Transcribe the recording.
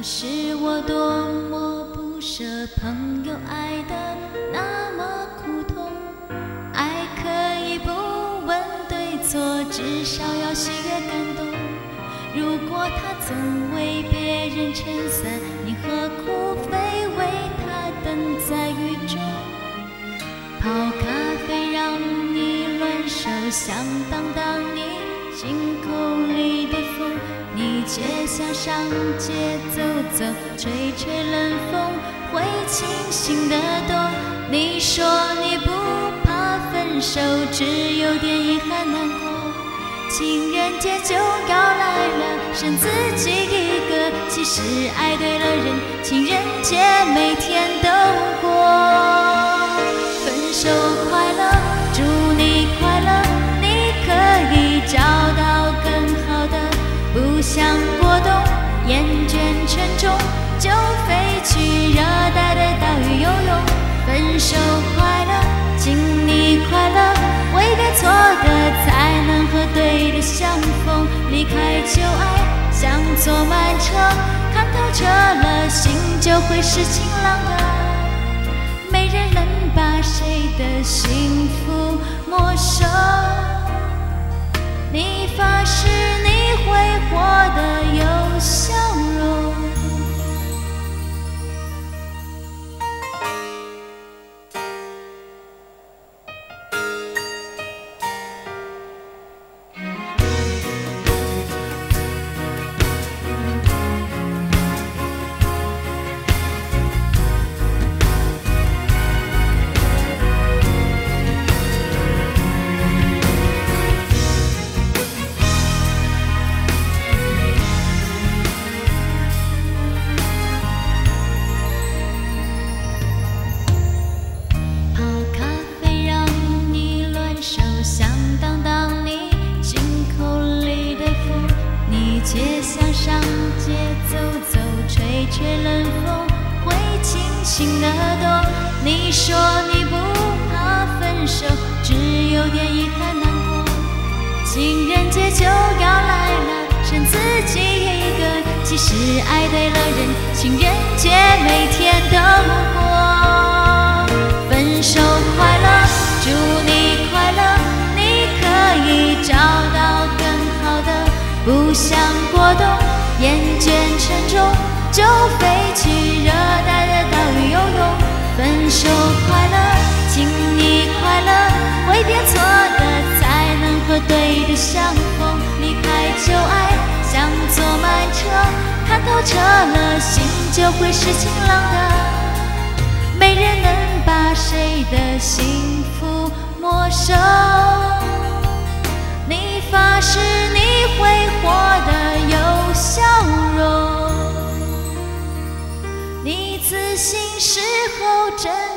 是我多么不舍朋友爱的那么苦痛，爱可以不问对错，至少要喜悦感动。如果他总为别人撑伞，你何苦非为他等在雨中？泡咖啡让你乱手，想当你心口里的风，你却想上街走走，吹吹冷风，会清醒的多。你说你不怕分手，只有点遗憾难过。情人节就要来了，剩自己一个，其实爱对了人，情人节每天都过。分手快乐，祝你快乐，你可以找到更好的，不想过冬，厌倦沉重，就飞去热带的岛屿游泳。分手快乐，请你快乐，挥别错的才能和对的相逢。离开旧爱像坐慢车，看透彻了，心就会是晴朗的。没人能把谁的幸福没收，你发誓你会活得有笑容。且想上街走走，吹吹冷风，会清醒得多。你说你不怕分手，只有点遗憾难过。情人节就要来了，剩自己一个，其实爱对了人，情人节每天都过。分手快乐，祝你快乐，你可以找到更好的，不想过冬，厌倦沉重，就飞去热带的岛屿游泳。分手快乐，请你快乐，挥别错的才能和对的相逢。离开旧爱像坐慢车，看透彻了，心就会是晴朗的。没人能把谁的幸福没收，你发誓你会活得有笑容，你自信时候真